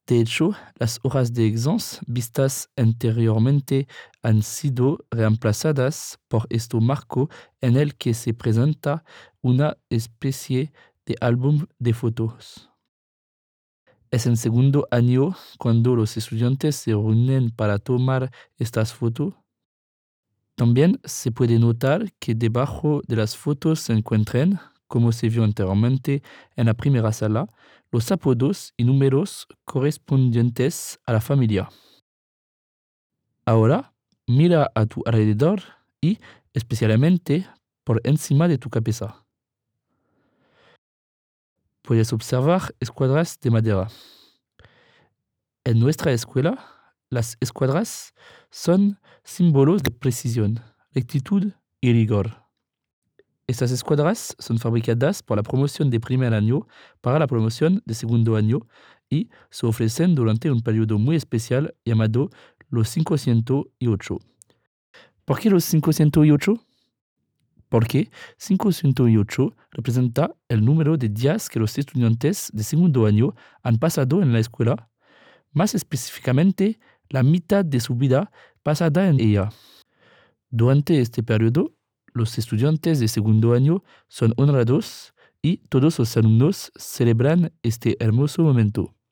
De hecho, las hojas de exams vistas anteriormente han sido reemplazadas por este marco en el que se presenta una especie de álbum de fotos. Es en segundo año cuando los estudiantes se reúnen para tomar estas fotos. También se puede notar que debajo de las fotos se encuentran, como se vio anteriormente en la primera sala, los apodos y números correspondientes a la familia. Ahora, mira a tu alrededor y especialmente por encima de tu cabeza. Puedes observar escuadras de madera. En nuestra escuela, las escuadras son símbolos de precisión, rectitud y rigor. Estas escuadras son fabricadas por la promoción de primer año para la promoción de segundo año y se ofrecen durante un periodo muy especial llamado los 508. ¿Por qué los 508? Porque 508 representa el número de días que los estudiantes de segundo año han pasado en la escuela, más específicamente la mitad de su vida pasada en ella. Durante este periodo, los estudiantes de segundo año son honrados y todos los alumnos celebran este hermoso momento.